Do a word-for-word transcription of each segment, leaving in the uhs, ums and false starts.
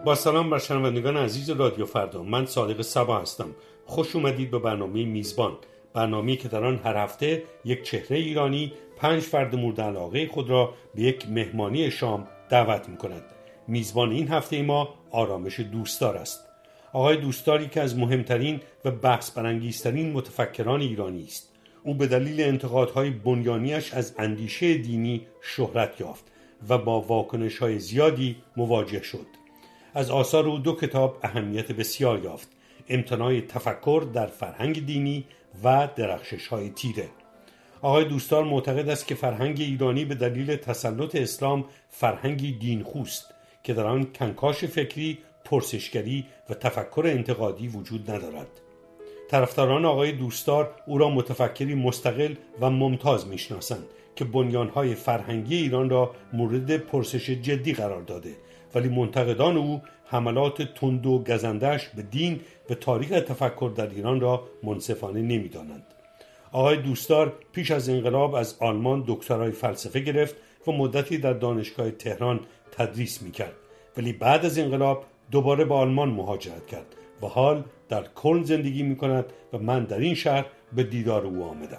با سلام بر شنوندگان عزیز رادیو فردا، من صادق صبا هستم. خوش اومدید به برنامه میزبان، برنامه‌ای که در آن هر هفته یک چهره ایرانی پنج فرد مورد علاقه خود را به یک مهمانی شام دعوت می‌کند. میزبان این هفته ما آرامش دوستدار است. آقای دوستداری که از مهمترین و بحث برانگیزترین متفکران ایرانی است. او به دلیل انتقادهای بنیانیش از اندیشه دینی شهرت یافت و با واکنش‌های زیادی مواجه شد. از آثار او دو کتاب اهمیت بسیار یافت: امتناع تفکر در فرهنگ دینی و درخشش‌های تیره. آقای دوستدار معتقد است که فرهنگ ایرانی به دلیل تسلط اسلام فرهنگی دینخواست که در آن کنکاش فکری، پرسشگری و تفکر انتقادی وجود ندارد. طرفداران آقای دوستدار او را متفکری مستقل و ممتاز میشناسند که بنیان‌های فرهنگی ایران را مورد پرسش جدی قرار داده، ولی منتقدان او حملات تند و گزنده‌اش به دین و تاریخ تفکر در ایران را منصفانه نمی‌دانند. آقای دوستدار پیش از انقلاب از آلمان دکترای فلسفه گرفت و مدتی در دانشگاه تهران تدریس می‌کرد، ولی بعد از انقلاب دوباره به آلمان مهاجرت کرد و حال در کلن زندگی می‌کند و من در این شهر به دیدار او آمدم.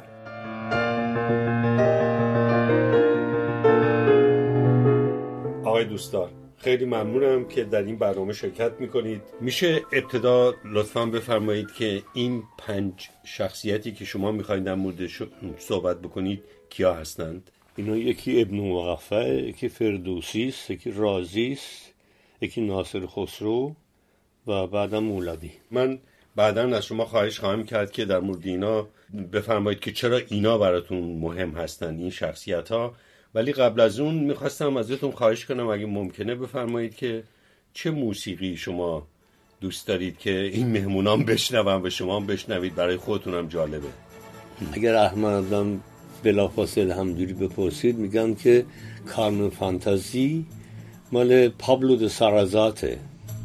آقای دوستدار، خیلی ممنونم که در این برنامه شرکت میکنید. میشه ابتدا لطفاً بفرمایید که این پنج شخصیتی که شما میخواید در موردشون صحبت بکنید کیا هستند؟ اینا یکی ابن مقفع، یکی فردوسی است، یکی رازی است، یکی ناصر خسرو و بعدم مولوی. من بعداً از شما خواهش خواهم کرد که در مورد اینا بفرمایید که چرا اینا براتون مهم هستند، این شخصیت ها. ولی قبل از اون میخواستم ازتون خواهش کنم اگه ممکنه بفرمایید که چه موسیقی شما دوست دارید که این مهمونان بشنون و شما هم بشنوید، برای خودتونم جالبه. اگر احمد آدم بلافاصله همجوری بپرسید میگم که کارمن فانتازی مال پابلو د سارازاته.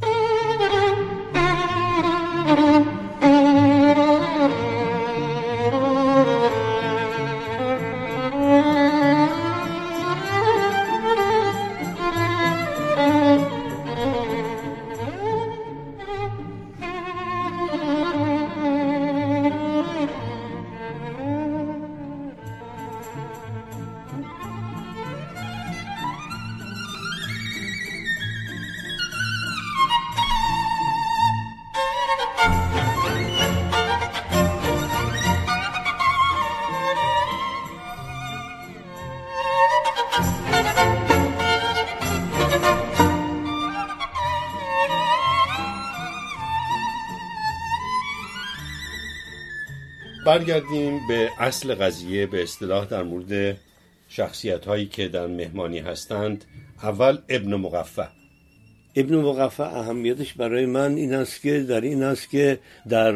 برگردیم به اصل قضیه، به اصطلاح در مورد شخصیت هایی که در مهمانی هستند. اول ابن مقفع. ابن مقفع اهمیتش برای من این است که در این است که در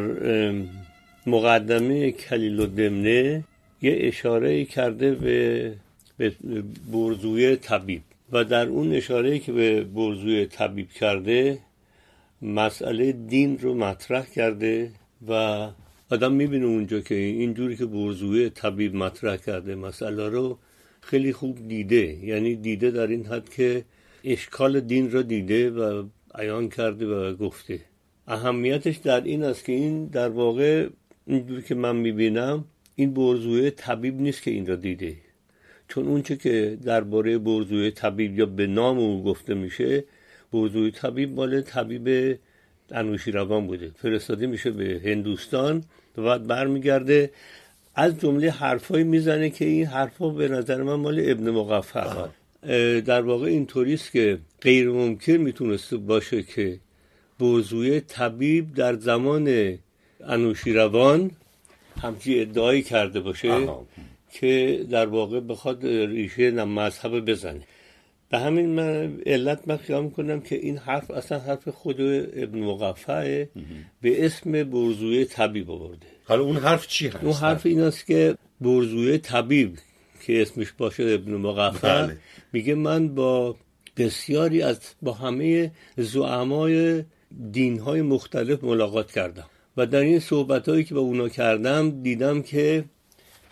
مقدمه کلیل الدمنه یه اشاره کرده به به برزوی طبیب و در اون اشاره که به برزوی طبیب کرده مسئله دین رو مطرح کرده و آدم میبینه اونجا که اینجوری که برزوی طبیب مطرح کرده مسئله رو خیلی خوب دیده، یعنی دیده در این حد که اشکال دین رو دیده و عیان کرده و گفته. اهمیتش در این است که این در واقع اینجوری که من میبینم این برزوی طبیب نیست که این رو دیده، چون اونچه که درباره برزوی طبیب یا به نام او گفته میشه، برزوی طبیب مال طبیب انوشیروان بوده، فرستاده میشه به هندوستان و بعد برمیگرده از جمله حرفایی میزنه که این حرفا به نظر من مال ابن مقفع. در واقع اینطوریست که غیر ممکن میتونست باشه که برزوی طبیب در زمان انوشیروان همچی ادعایی کرده باشه آه. که در واقع بخواد ریشه مذهب بزنه. به همین من علت من خیال میکنم که این حرف اصلا حرف خود ابن مقفع به اسم برزوی طبیب آورده. حالا اون حرف چی هست؟ اون حرف این است که برزوی طبیب که اسمش باشه ابن مقفع بله. میگه من با بسیاری از با همه زعمای دین‌های مختلف ملاقات کردم و در این صحبت‌هایی که با اونا کردم دیدم که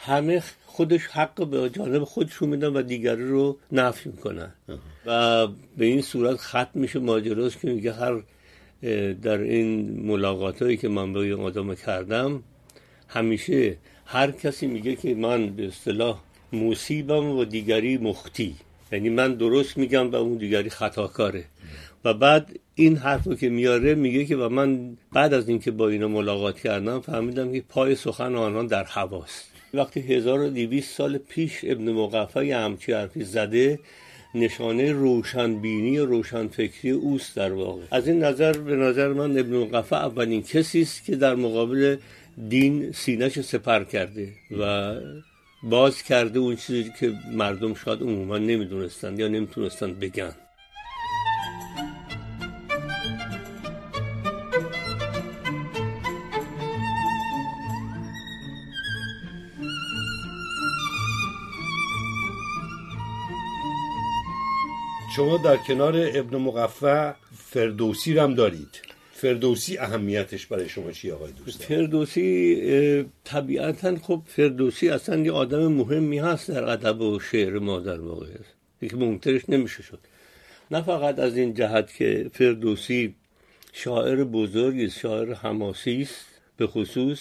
همه خودش حق به جانب خودشون میدن و دیگری رو نفی میکنن و به این صورت ختم میشه ماجراست که میگه هر در این ملاقاتایی که من با این آدم کردم همیشه هر کسی میگه که من به اصطلاح مصیبم و دیگری مخطی، یعنی من درست میگم و اون دیگری خطاکاره. و بعد این حرفو که میاره میگه که و من بعد از اینکه با اینا ملاقات کردم فهمیدم که پای سخن آنها در هواست. وقتی هزار و دویست سال پیش ابن مقفع همچی حرفی زده، نشانه روشنبینی و روشنفکری اوست در واقع. از این نظر به نظر من ابن مقفع اولین کسی است که در مقابل دین سینه‌اش سپر کرده و باز کرده اون چیزی که مردم شاید عموما نمیدونستند یا نمیتونستند بگن. شما در کنار ابن مقفع فردوسی رو هم دارید. فردوسی اهمیتش برای شما چیه آقای دوستان؟ فردوسی طبیعتاً خب فردوسی اصلا یه آدم مهمی هست در ادب و شعر ما در واقع است. یکی منکرش نمیشه شد. نه فقط از این جهت که فردوسی شاعر بزرگی است، شاعر حماسی است به خصوص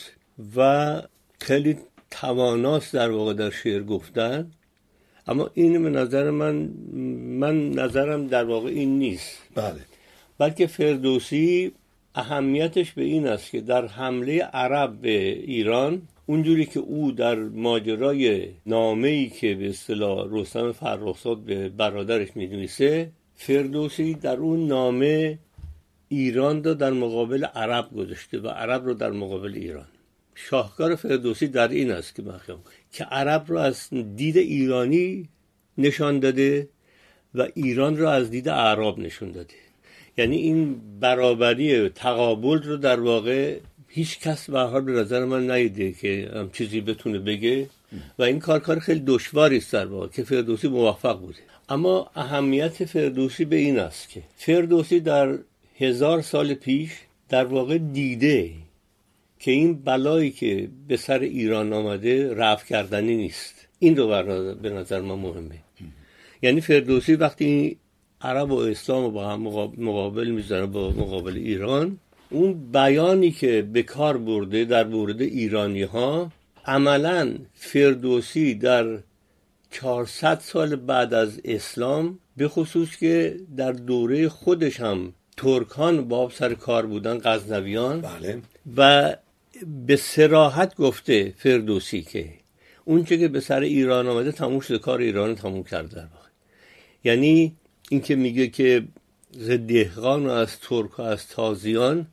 و خیلی تواناست در واقع در شعر گفتن، اما این به نظر من من نظرم در واقع این نیست. بله. بلکه فردوسی اهمیتش به این است که در حمله عرب به ایران، اونجوری که او در ماجرای نامه‌ای که به اصطلاح رستم فرخزاد به برادرش می‌نویسه، فردوسی در اون نامه ایران رو در مقابل عرب گذاشته و عرب رو در مقابل ایران. شاهکار فردوسی در این است که مخیم که عرب رو از دید ایرانی نشان داده و ایران رو از دید اعراب نشان داده. یعنی این برابری تقابل رو در واقع هیچ کس به هر حال به نظر من ندیده که هم چیزی بتونه بگه و این کار کار خیلی دشواری است در واقع که فردوسی موفق بوده. اما اهمیت فردوسی به این است که فردوسی در هزار سال پیش در واقع دیده که این بلایی که به سر ایران آمده رفع کردنی نیست. این رو به نظر من مهمه. یعنی فردوسی وقتی عرب و اسلام رو با هم مقابل میذاره با مقابل ایران، اون بیانی که به کار برده در مورد ایرانی ها، عملاً فردوسی در چهارصد سال بعد از اسلام، به خصوص که در دوره خودش هم ترکان با سر کار بودن، غزنویان، بله. و به صراحت گفته فردوسی که اون چه که به سر ایران آمده تموم شده، کار ایران تموم کرده در واقع. یعنی این که میگه که ز دهقان و از ترک و از تازیان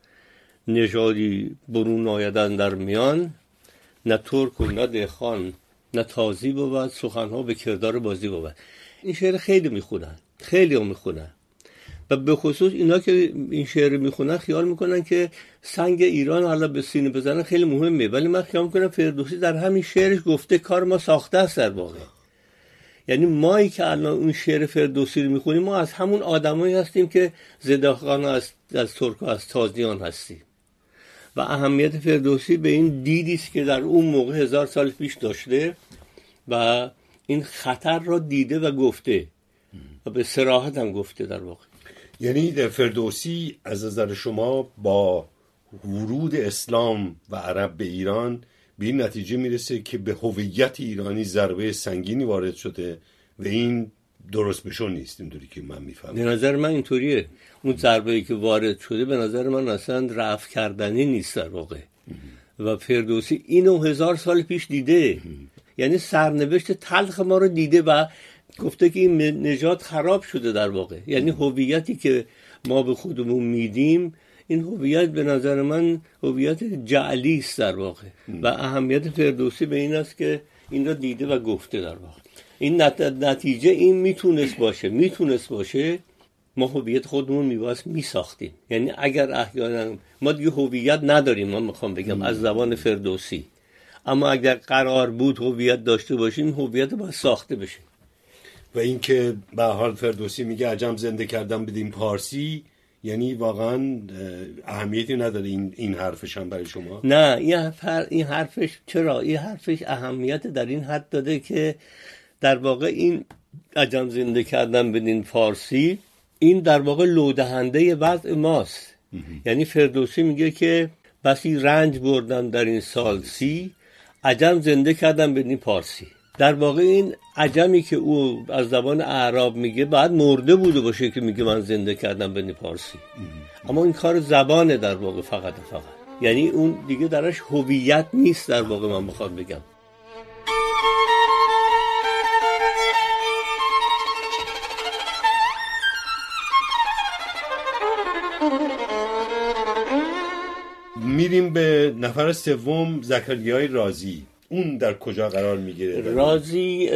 نژادی برون آیدن در میان، نه ترک و نه دهقان نه تازی بود، سخنها به کردار بازی بود. این شعر خیلی میخونن، خیلی هم میخونن و به خصوص اینا که این شعر میخونن خیال میکنن که سنگ ایران حالا به سینه بزنن خیلی مهمه، ولی من خیال میکنم فردوسی در همین شعرش گفته کار ما ساخته است در واقع. یعنی مایی که الان اون شعر فردوسی رو میخونیم، ما از همون آدمایی هستیم که زداخان از از ترک و از تازیان هستیم و اهمیت فردوسی به این دیدی است که در اون موقع هزار سال پیش داشته و این خطر را دیده و گفته و به صراحت هم گفته در واقع. یعنی فردوسی از نظر شما با ورود اسلام و عرب به ایران به این نتیجه میرسه که به هویت ایرانی ضربه سنگینی وارد شده و این درست بشون نیست، اینطوری که من میفهمم. به نظر من اینطوریه. اون ضربه‌ای که وارد شده به نظر من اصلا رفع کردنی نیست در واقع. و فردوسی اینو هزار سال پیش دیده. یعنی سرنوشت تلخ ما رو دیده و گفته که این نژاد خراب شده در واقع. یعنی هویتی که ما به خودمون میدیم، این هویت به نظر من هویت جعلی است در واقع. و اهمیت فردوسی به این است که این رو دیده و گفته در واقع. این نتیجه این میتونست باشه میتونست باشه ما هویت خودمون میواس میساختیم. یعنی اگر احیانا ما دیگه هویت نداریم، من میخوام بگم از زبان فردوسی، اما اگر قرار بود هویت داشته باشیم، هویت باید ساخته بشه. و اینکه به حال فردوسی میگه عجم زنده کردم بدیم پارسی، یعنی واقعا اهمیتی نداره این این حرفش هم برای شما؟ نه، این حرف این حرفش چرا؟ این حرفش اهمیت در این حد داده که در واقع این عجم زنده کردن بدین فارسی، این در واقع لودهنده وضع ماست. یعنی فردوسی میگه که بسی رنج بردم در این سال سی، عجم زنده کردم بدین فارسی. در واقع این عجمی که او از زبان اعراب میگه بعد مرده بوده باشه که میگه من زنده کردم بدین فارسی. اما این کار زبانه در واقع، فقط فقط یعنی اون دیگه درش هویت نیست در واقع. من بخوام بگم میریم به نفر سوم، زکریای رازی. اون در کجا قرار میگیره؟ رازی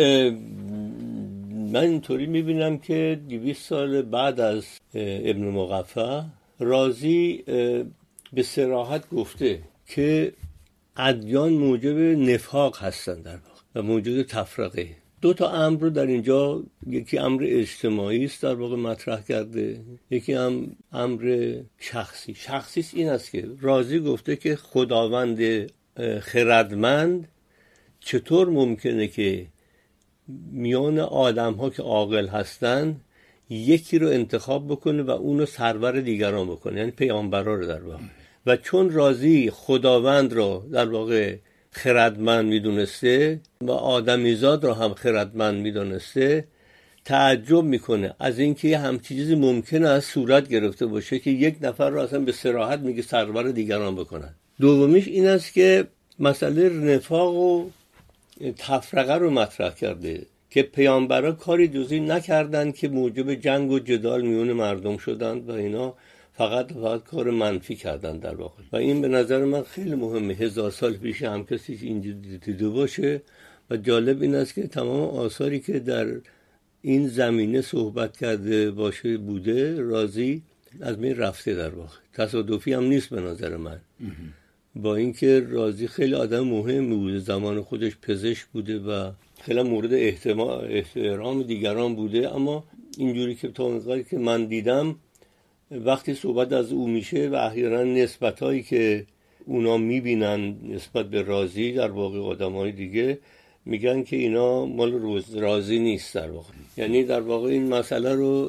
من اینطوری میبینم که دویست سال بعد از ابن مقفع، رازی به صراحت گفته که ادیان موجب نفاق هستن در واقع و موجب تفرقه. دو تا امر رو در اینجا، یکی امر اجتماعی است در واقع مطرح کرده، یکی هم امر شخصی. شخصی این است که رازی گفته که خداوند خردمند چطور ممکنه که میان آدم ها که عاقل هستن یکی رو انتخاب بکنه و اونو سرور دیگران بکنه، یعنی پیامبرا رو در واقع. و چون رازی خداوند رو در واقع خردمند میدونسته و آدمیزاد رو هم خردمند میدونسته، تعجب میکنه از اینکه یه همچین چیزی ممکنه از صورت گرفته باشه که یک نفر رو اصلا به صراحت میگه سرور دیگران بکنن. دومیش این است که مسئله نفاق و تفرقه رو مطرح کرده که پیامبرا کاری جزئی نکردن که موجب جنگ و جدال میون مردم شدند و اینا فقط فقط کار منفی کردن در واقع. و این به نظر من خیلی مهمه. هزار سال پیش هم کسی اینجا دیده باشه. و جالب این است که تمام آثاری که در این زمینه صحبت کرده باشه بوده، رازی از من رفته در واقع. تصادفی هم نیست به نظر من. با اینکه رازی خیلی آدم مهمی بوده، زمان خودش پزشک بوده و خیلی مورد احترام دیگران بوده، اما اینجوری که تا اونقدری که من دیدم وقتی صحبت از او میشه و احیانا نسبتایی که اونا میبینن نسبت به رازی در واقع آدمای دیگه میگن که اینا مال روز رازی نیست در واقع. یعنی در واقع این مسئله رو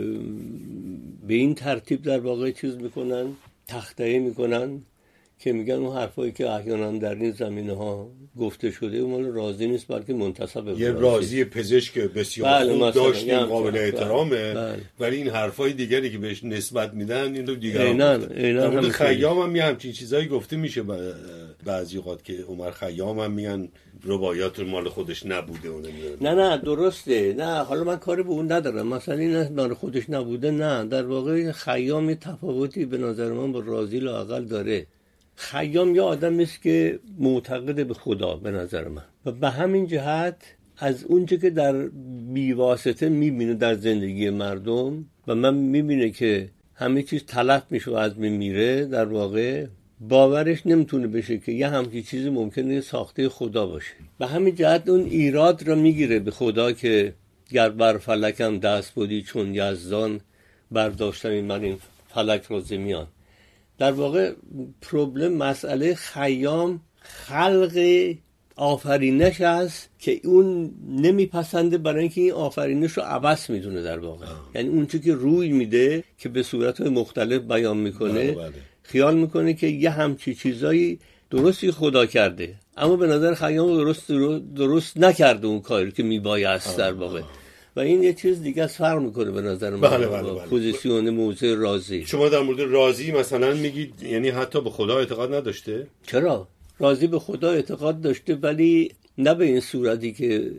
به این ترتیب در واقع چیز میکنن، تخطئه میکنن که میگن اون حرفایی که احیانا در این زمینه ها گفته شده مال رازی نیست بلکه منتسب به یه رازی پزشک بسیار بله خوب داشتیم، قابل بله احترامه. بله. ولی این حرفای دیگری که بهش نسبت میدن این رو دیگران اینان گفتن. اینان در مورد خیام هم یه همچین چیزایی گفته میشه بعضی اوقات که عمر خیام هم میگن روایات مال خودش نبوده اون نه نه درسته. نه حالا من کاری به اون ندارم، مثلا این مال خودش نبوده. نه، در واقع خیام تفاوتی به نظر من با رازی لااقل داره. خیام یه آدم است که معتقد به خدا به نظر من و به همین جهت از اونچه که در بیواسطه میبینه در زندگی مردم و من میبینه که همه چیز تلف میشه و از بین میره، در واقع باورش نمیتونه بشه که یه همچین چیزی ممکنه ساخته خدا باشه. به همین جهت اون ایراد را میگیره به خدا که گر بر فلکم دست بودی چون یزدان، برداشتم من این فلک را ز میان. در واقع پروبلم مسئله خیام خلق آفرینش است که اون نمیپسنده، برای اینکه این آفرینش رو عبث میدونه در واقع. یعنی اون چیزی که روی میده که به صورت مختلف بیان میکنه بله بله. خیال میکنه که یه همچی چیزایی درستی خدا کرده، اما به نظر خیام درست درست نکرده اون کاری که میبایست در واقع. و این یه چیز دیگه از فرق میکنه به نظر من. بله بله بله. پوزیسیون موضع رازی. شما در مورد رازی مثلا میگید یعنی حتی به خدا اعتقاد نداشته؟ چرا؟ رازی به خدا اعتقاد داشته ولی نه به این صورتی که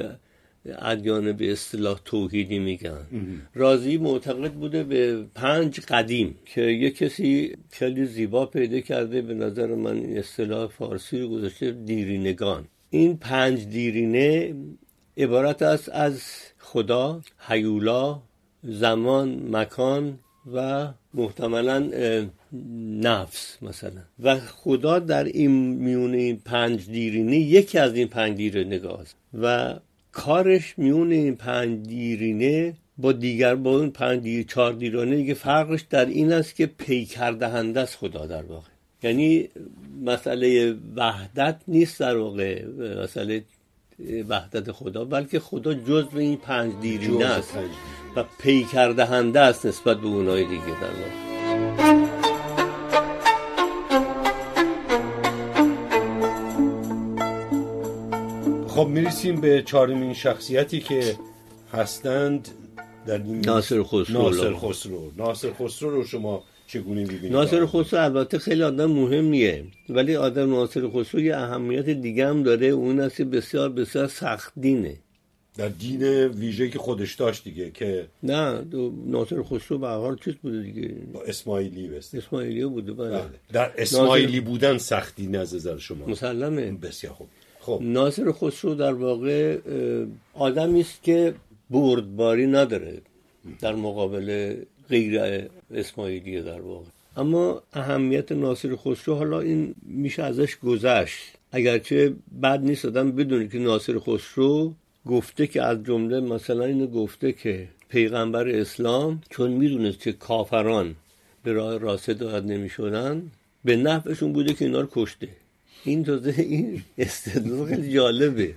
ادیان به اصطلاح توحیدی میگن. رازی معتقد بوده به پنج قدیم که یه کسی خیلی زیبا پیدا کرده، به نظر من اصطلاح فارسی رو گذاشته دیرینگان. این پنج دیرینه عبارت است از خدا، هیولا، زمان، مکان و محتملاً نفس مثلا. و خدا در این میون این پنج دیرینه یکی از این پنج دیرینه است و کارش میون این پنج دیرینه با دیگر با اون پنج دی چهار دیرانه دیگه فرقش در این است که پیکر دهنده است خدا در واقع. یعنی مسئله وحدت نیست در واقع، مسئله وحدت خدا، بلکه خدا جزء این پنج دیرینه است و پیکر دهنده است نسبت به اونای دیگه در واقع. خب میرسیم به چهارمین شخصیتی که هستند در این ناصر خسرو. ناصر خسرو ناصر خسرو رو شما چگونه می‌بینید؟ ناصر خسرو البته خیلی آدم مهمیه، ولی آدم ناصر خسرو یه اهمیت دیگه هم داره، اون است بسیار بسیار سخت دینه. در دین ویژه‌ای که خودش داشت دیگه، که نه ناصر خسرو به هر حال چیز بوده دیگه، با اسماعیلی بسته اسماعیلی بوده. بله. در اسماعیلی ناصر... بودن سختی نظر شما مسلمه. بسیار خوب. خب ناصر خسرو در واقع آدمی است که بردباری نداره در مقابل غیر اسماعیلی در واقع. اما اهمیت ناصر خسرو حالا این میشه ازش گذشت، اگرچه بد نیست آدم بدونه که ناصر خسرو گفته که از جمله مثلا اینو گفته که پیغمبر اسلام چون میدونست که کافران به راه راست هدایت نمیشدن، به نفعشون بوده که اینا رو کشته. این تازه این استدلال خیلی جالبه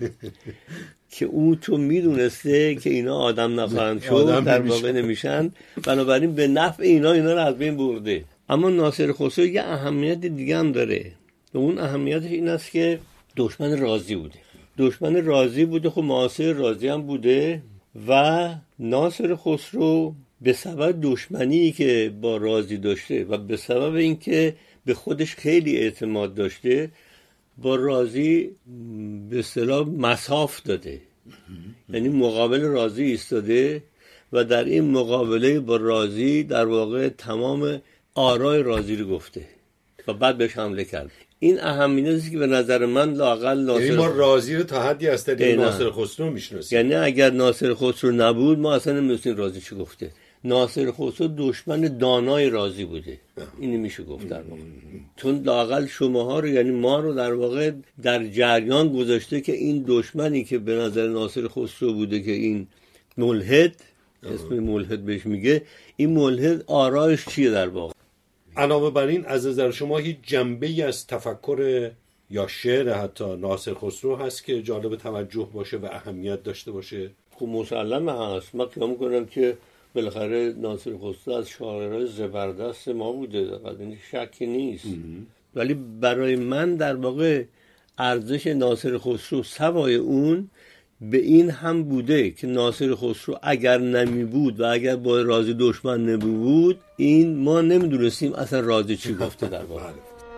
که اون چون میدونسته که اینا آدم نخواهند شد در واقع نمیشن، بنابراین به نفع اینا اینا رو از بین برده. اما ناصر خسرو یه اهمیت دیگه هم داره و اون اهمیتش این است که دشمن راضی بوده. دشمن راضی بوده، خب معاصر راضی هم بوده و ناصر خسرو به سبب دشمنی که با راضی داشته و به سبب اینکه به خودش خیلی اعتماد داشته با راضی به اصطلاح مساف داده، یعنی مقابل راضی ایستاده و در این مقابله با راضی در واقع تمام آرای راضی رو گفته و بعد بهش حمله کرد. این اهمیتی است که به نظر من لااقل ناصر یعنی ما راضی رو تا حدی از طریق ناصر خسرو میشناسیم. یعنی اگر ناصر خسرو نبود ما اصلا نمی‌دونستیم راضی چی گفته. ناصر خسرو دشمن دانای راضی بوده، اینو میشه گفت در واقع، چون لااقل شماها رو یعنی ما رو در واقع در جریان گذاشته که این دشمنی که به نظر ناصر خسرو بوده که این ملحد، اسم ملحد بهش میگه، این ملحد آرایش چیه در واقع. علاوه بر این از نظر شما هیچ جنبه‌ای از تفکر یا شعر حتی ناصر خسرو هست که جالب توجه باشه و اهمیت داشته باشه؟ خب مسلمه هست. من فکر می‌کنم که بالاخره ناصر خسرو از شاعرای زبردست ما بوده، این شکی نیست. ولی برای من در واقع ارزش ناصر خسرو سوای اون به این هم بوده که ناصر خسرو اگر نمی بود و اگر با راضی دشمن نمی بود، این ما نمیدونستیم اصلا راضی چی گفته در واقع.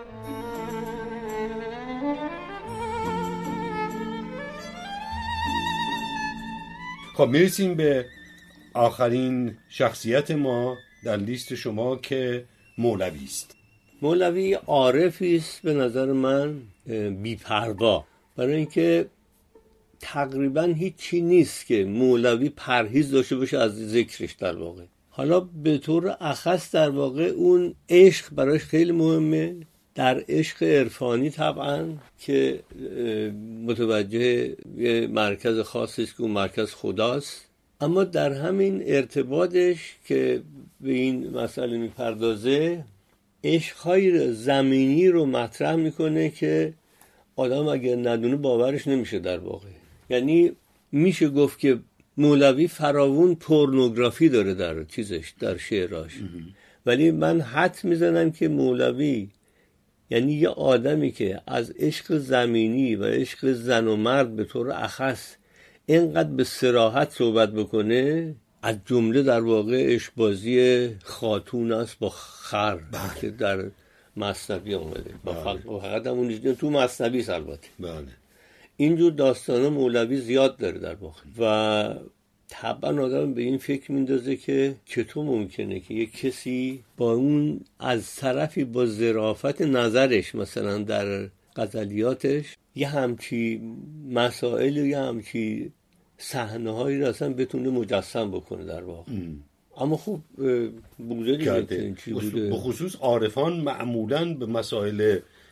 خب میرسیم به آخرین شخصیت ما در لیست شما که مولوی است. مولوی عارفی است به نظر من بی‌پروا، برای اینکه تقریبا هیچی نیست که مولوی پرهیز داشته باشه از ذکرش در واقع. حالا به طور اخص در واقع اون عشق برایش خیلی مهمه، در عشق عرفانی طبعا که متوجه یه مرکز خاصی است که اون مرکز خداست، اما در همین ارتباطش که به این مسئله میپردازه عشق‌های زمینی رو مطرح میکنه که آدم اگر ندونه باورش نمیشه در واقع. یعنی میشه گفت که مولوی فراوون پورنوگرافی داره در چیزش، در شعراش، ولی من حد میزنم که مولوی یعنی یه آدمی که از عشق زمینی و عشق زن و مرد به طور اخص اینقدر به صراحت صحبت بکنه، از جمله در واقع عشقبازی خاتون است با خر که در مثنوی آمده، با فقط همون تو مثنوی است البته. بله. اینجور داستانا مولوی زیاد داره در واقع و طبعا آدم به این فکر میندازه که چطور ممکنه که یک کسی با اون از طرفی با ظرافت نظرش مثلا در غزلیاتش یه همچی مسائل و یه همچی صحنه‌هایی رو اصلا بتونه مجسم بکنه در واقع. ام. اما خب بوده دیگه چی بوده. به خصوص عارفان معمولاً به مسائل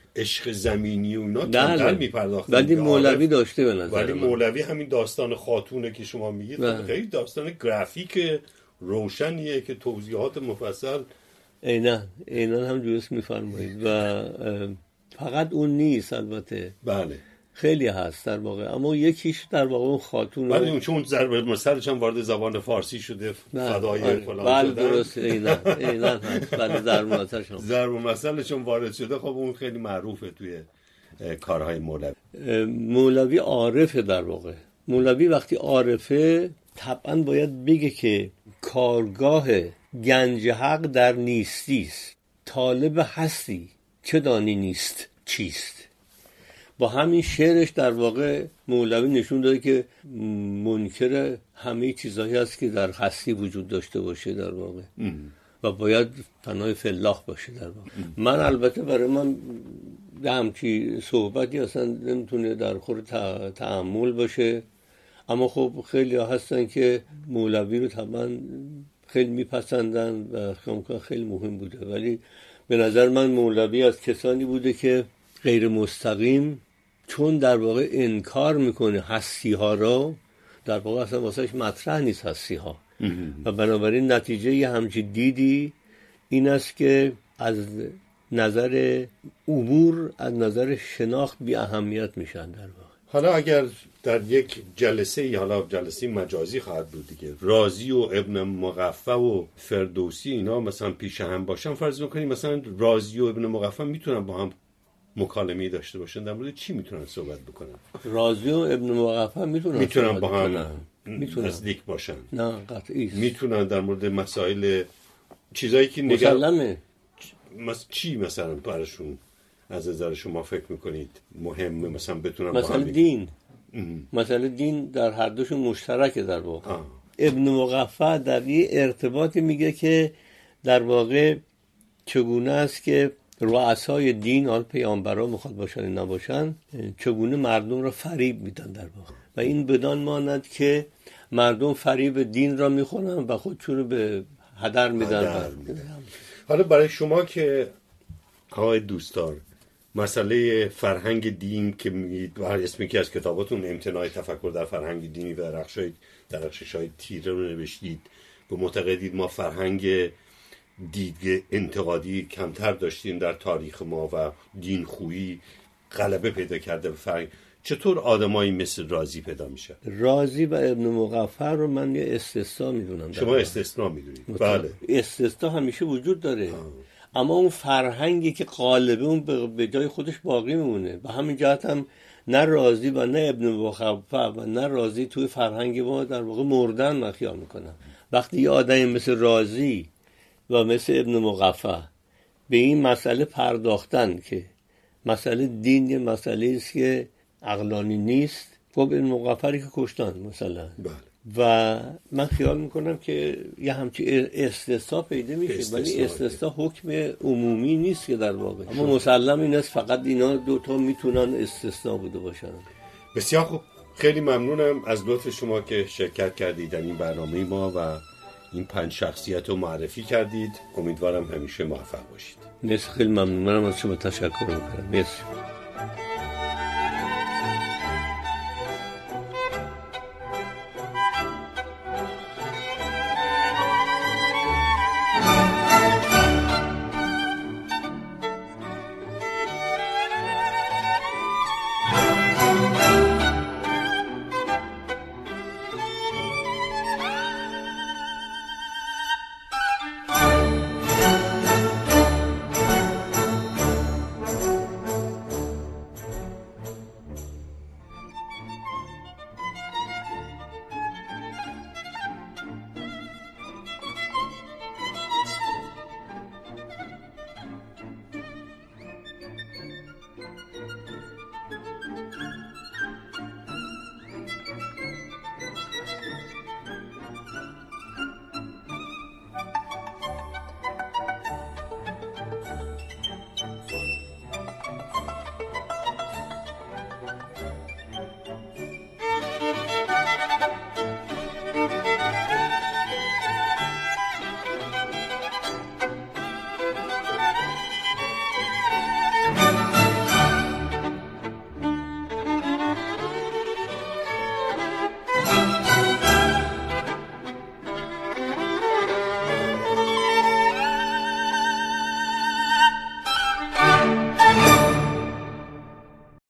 عشق زمینی و اینا کمتر میپرداختن، ولی مولوی داشته به نظر ولی من. مولوی همین داستان خاتونه که شما میگید خیلی داستان گرافیک روشنیه که توضیحات مفصل عیناً عیناً هم درست میفرمایید و فقط اون نیست، البته بله خیلی هست در واقع، اما یکیش در واقع اون خاتون، ولی اون چون ضرب مثلش هم وارد زبان فارسی شده فدای آره. فلان بله شدن، درست عیناً عیناً هست. بله ضرب مثلش هم ضرب مثلش هم وارد شده. خب اون خیلی معروفه توی کارهای مولوی. مولوی عارفه در واقع. مولوی وقتی عارفه طبعا باید بگه که کارگاه گنج حق در نیستی است، طالب هستی چه دانی نیست چیست. با همین شعرش در واقع مولوی نشون داده که منکر همه چیزهایی است که در هستی وجود داشته باشه در واقع ام. و باید فنای فلاح باشه در واقع ام. من البته برای من همچی صحبتی اصلا نمیتونه در خور تأمل باشه، اما خب خیلی ها هستن که مولوی رو طبعا خیلی میپسندن و خیلی مهم بوده، ولی به نظر من مولوی از کسانی بوده که غیر مستقیم، چون در واقع انکار میکنه هستی ها را، در واقع اصلا واسهش مطرح نیست هستی ها و بنابراین نتیجه یه همچی دیدی این است که از نظر امور، از نظر شناخت بی اهمیت میشن در واقع. حالا اگر در یک جلسه، حالا جلسه مجازی خواهد بود دیگه، رازی و ابن مقفع و فردوسی اینا مثلا پیش هم باشن، فرض میکنیم مثلا رازی و ابن مقفع میتونن با هم مکالمه داشته باشن، در مورد چی میتونن صحبت بکنن؟ رازی و ابن مقفع میتونن میتونن با هم نزدیک باشن؟ نه قطعی است. میتونن در مورد مسائل چیزایی که نگر مسلمه مس... چی مثلا براشون از نظر شما فکر میکنید مهمه مثلا بتونن مثلا با هم دین ام. مثلا دین در هر دوشون مشترکه در واقع. آه. ابن مقفع در یه ارتباطی میگه که در واقع چگونه است که رؤسای دین، حال پیامبران میخواد باشن نباشن، چگونه مردم را فریب میدن در واقع و این بدان ماند که مردم فریب دین را میخورن و خودشون رو به هدر میدن. حالا برای شما که آقای دوستدار مسئله فرهنگ دین که میگید و هر اسمی که از کتاباتون امتناع تفکر در فرهنگ دینی و درخشای درخشش‌های تیره رو نوشتید و معتقدید ما فرهنگ دیگه انتقادی کمتر داشتیم در تاریخ ما و دین خویی غلبه پیدا کرده به فرهنگ، چطور آدمایی مثل رازی پیدا میشه؟ رازی و ابن مقفع رو من یه استثنا میدونم. شما استثنا میدونید؟ بله استثنا همیشه وجود داره. آه. اما اون فرهنگی که غالبه اون به جای خودش باقی میمونه. و همین جهت هم نه رازی و نه ابن مقفع و نه رازی توی فرهنگ ما در واقع مردن، من خیال میکنم. وقتی یه آدمی مثل رازی و مثل ابن مقفع به این مسئله پرداختن که مسئله دین یه مسئله است که عقلانی نیست، خب ابن مقفع که کشتن مثلا. بله. و من خیال میکنم که یه همچی استثنا پیدا میشه، ولی استثنا حکم عمومی نیست که در واقع، اما مسلم این است فقط اینا دوتا میتونن استثنا بوده باشن. بسیار خوب، خیلی ممنونم از لطف شما که شرکت کردید در این برنامه ما و این پنج شخصیت رو معرفی کردید. امیدوارم همیشه موفق باشید. مرسی، خیلی ممنونم از شما، تشکر میکنم. مرسی.